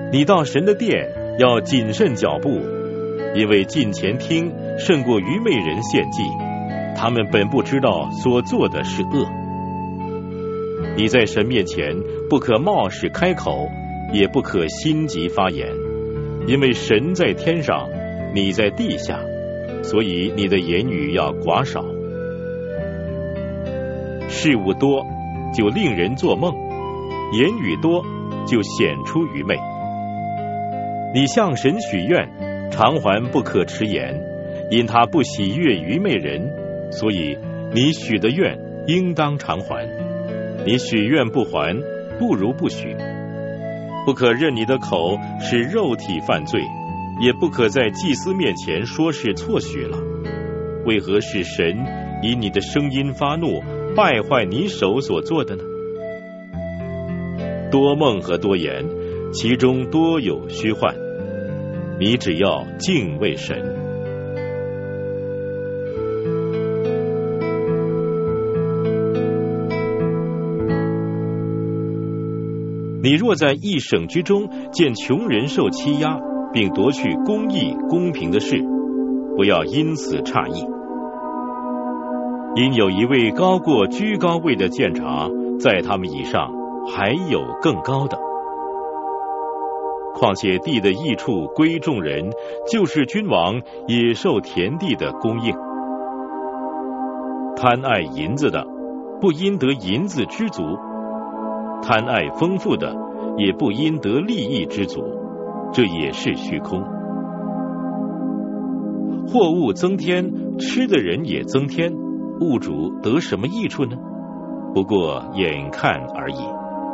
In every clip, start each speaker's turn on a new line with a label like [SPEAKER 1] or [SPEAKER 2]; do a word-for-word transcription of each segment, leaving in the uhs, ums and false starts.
[SPEAKER 1] 你到神的殿要谨慎脚步，因为近前听胜过愚昧人献祭，他们本不知道所做的是恶。你在神面前不可冒失开口，也不可心急发言，因为神在天上，你在地下，所以你的言语要寡少。事物多就令人做梦，言语多就显出愚昧。你向神许愿，偿还不可迟延，因他不喜悦愚昧人，所以你许的愿应当偿还。你许愿不还，不如不许。不可任你的口使肉体犯罪，也不可在祭司面前说是错许了。为何使神以你的声音发怒，败坏你手所做的呢？多梦和多言，其中多有虚幻。你只要敬畏神。你若在一省之中见穷人受欺压，并夺去公义公平的事，不要因此诧异。因有一位高过居高位的监察，在他们以上还有更高的。况且地的益处归众人，就是君王也受田地的供应。贪爱银子的，不因得银子知足；贪爱丰富的，也不因得利益知足，这也是虚空。货物增添，吃的人也增添，物主得什么益处呢？不过眼看而已。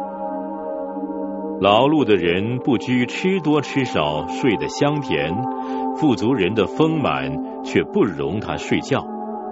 [SPEAKER 1] 劳碌的人不拘吃多吃少，睡得香甜；富足人的丰满却不容他睡觉。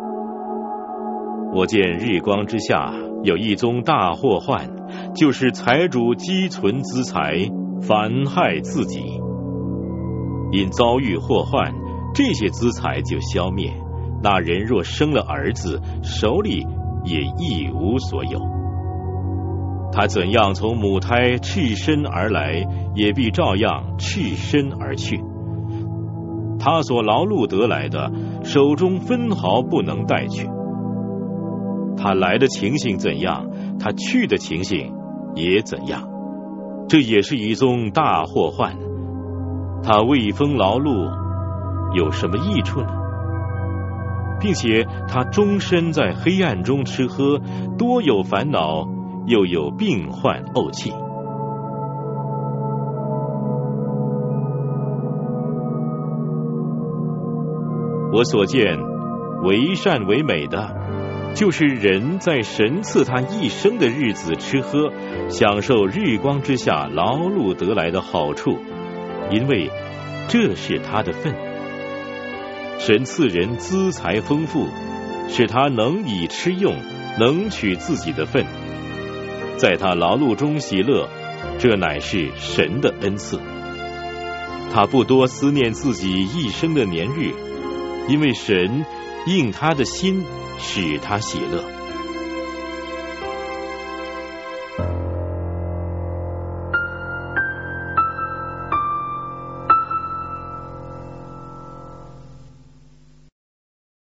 [SPEAKER 1] 我见日光之下有一宗大祸患，就是财主积存资财，反害自己。因遭遇祸患，这些资财就消灭。那人若生了儿子，手里也一无所有。他怎样从母胎赤身而来，也必照样赤身而去。他所劳碌得来的，手中分毫不能带去。他来的情形怎样，他去的情形也怎样。这也是一宗大祸患。他为风劳碌有什么益处呢？并且他终身在黑暗中吃喝，多有烦恼，又有病患怄气。我所见为善为美的，就是人在神赐他一生的日子吃喝，享受日光之下劳碌得来的好处，因为这是他的份。神赐人资财丰富，使他能以吃用，能取自己的份，在他劳碌中喜乐，这乃是神的恩赐。他不多思念自己一生的年日，因为神应他的心，使他喜乐。